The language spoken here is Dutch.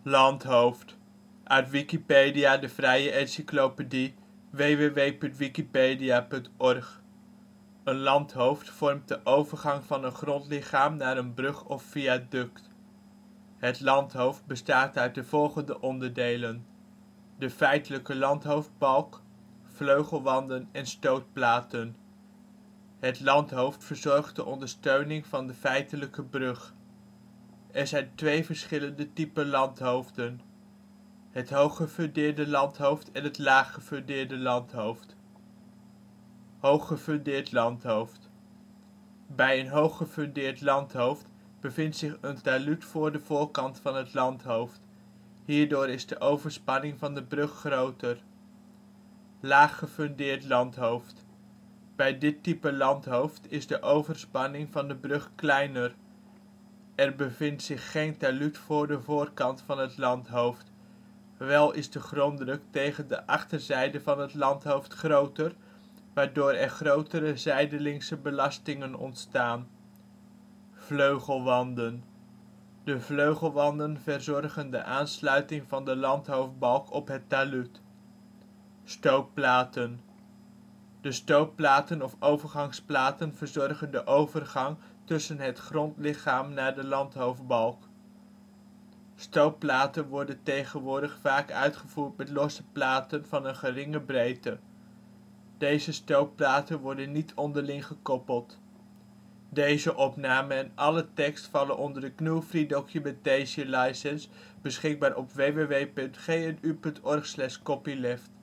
Landhoofd, uit Wikipedia, de vrije encyclopedie. www.wikipedia.org. Een landhoofd vormt de overgang van een grondlichaam naar een brug of viaduct. Het landhoofd bestaat uit de volgende onderdelen: de feitelijke landhoofdbalk, vleugelwanden en stootplaten. Het landhoofd verzorgt de ondersteuning van de feitelijke brug. Er zijn twee verschillende typen landhoofden: het hooggefundeerde landhoofd en het laaggefundeerde landhoofd. Hooggefundeerd landhoofd. Bij een hooggefundeerd landhoofd bevindt zich een talud voor de voorkant van het landhoofd. Hierdoor is de overspanning van de brug groter. Laaggefundeerd landhoofd. Bij dit type landhoofd is de overspanning van de brug kleiner. Er bevindt zich geen talud voor de voorkant van het landhoofd. Wel is de gronddruk tegen de achterzijde van het landhoofd groter, waardoor er grotere zijdelingse belastingen ontstaan. Vleugelwanden. De vleugelwanden verzorgen de aansluiting van de landhoofdbalk op het talud. Stootplaten. De stootplaten of overgangsplaten verzorgen de overgang tussen het grondlichaam naar de landhoofdbalk. Stootplaten worden tegenwoordig vaak uitgevoerd met losse platen van een geringe breedte. Deze stootplaten worden niet onderling gekoppeld. Deze opname en alle tekst vallen onder de GNU Free Documentation License beschikbaar op www.gnu.org/copyleft